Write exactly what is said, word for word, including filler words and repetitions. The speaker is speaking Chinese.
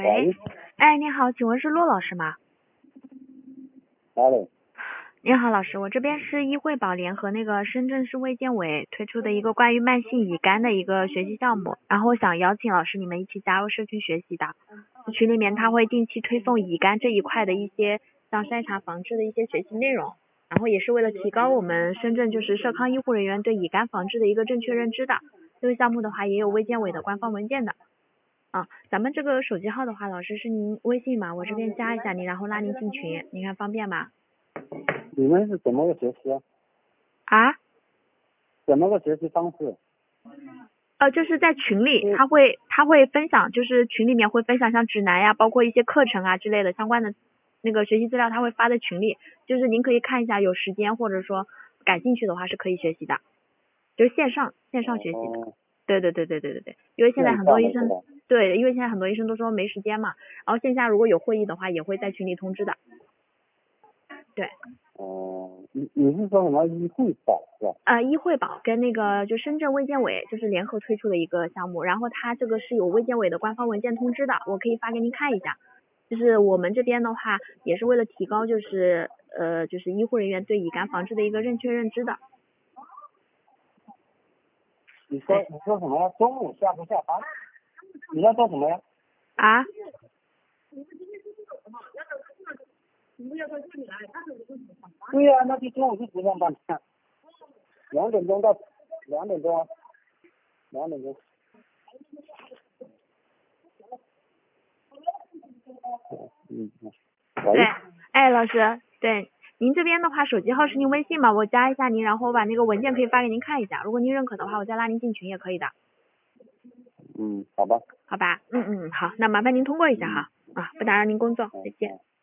喂，哎，你好，请问是骆老师吗？ 哪里？ 你好，老师，我这边是医惠宝联合那个深圳市卫健委推出的一个关于慢性乙肝的一个学习项目，然后我想邀请老师你们一起加入社区学习的。群里面他会定期推送乙肝这一块的一些像筛查防治的一些学习内容，然后也是为了提高我们深圳就是社康医护人员对乙肝防治的一个正确认知的。这个项目的话也有卫健委的官方文件的。啊，咱们这个手机号的话，老师是您微信吗？我这边加一下您，然后拉您进群，您看方便吗？ 你们是怎么个学习啊？ 啊？ 怎么个学习方式？ 呃，就是在群里，他会他会分享，就是群里面会分享像指南呀，包括一些课程啊之类的相关的那个学习资料，他会发在群里，就是您可以看一下，有时间或者说感兴趣的话是可以学习的，就是线上线上学习的。 哦、 对对对对对对对，因为现在很多医生对，因为现在很多医生都说没时间嘛，然后线下如果有会议的话，也会在群里通知的。对。 哦、你你是说什么医惠宝是吧？ 呃，医惠宝跟那个就深圳卫健委就是联合推出的一个项目，然后它这个是有卫健委的官方文件通知的，我可以发给您看一下。就是我们这边的话，也是为了提高就是呃就是医护人员对乙肝防治的一个正确认知的。 你说你说什么呀？中午下不下班？你要做什么呀？ 啊？ 对呀、啊，那就中午就不上班，两点钟到两点钟啊，两点钟。嗯嗯。 对，哎，老师，对，您这边的话，手机号是您微信吗？我加一下您，然后我把那个文件可以发给您看一下，如果您认可的话，我再拉您进群也可以的。 嗯，好吧。 好吧，嗯嗯，好，那麻烦您通过一下哈，啊，不打扰您工作，再见。